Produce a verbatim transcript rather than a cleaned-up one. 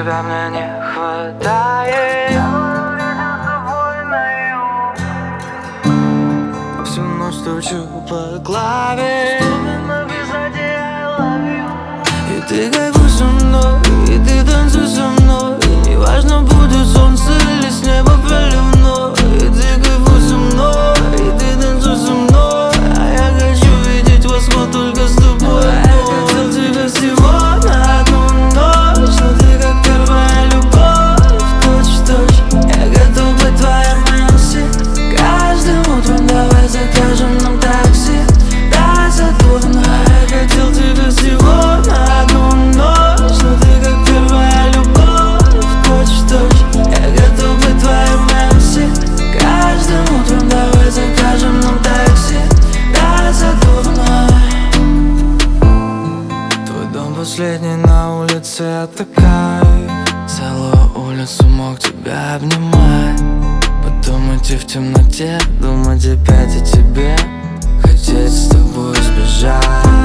тебя мне не хватает. Всю ночь стучу по клаве, и ты кайфуй со мной, и ты танцуй со мной. И неважно, будет солнце или с неба проливное. И ты кайфуй со мной, и ты танцуй со мной. А я хочу видеть восход только с тобой. Я хотел тебя всего на одну ночь, но ты как первая любовь, точь-в-точь. Я готов быть твоим эм си. Каждым утром давай закажем нам такси до Сатурна. Я хотел тебя всего на одну ночь, но ты как первая любовь, точь-в-точь. Я готов быть твоим эм си. Каждым утром давай закажем нам такси до Сатурна. Твой дом последний на улице, это кайф. Целую улицу мог тебя обнимать, потом идти в темноте, думать опять о тебе, хотеть с тобой сбежать.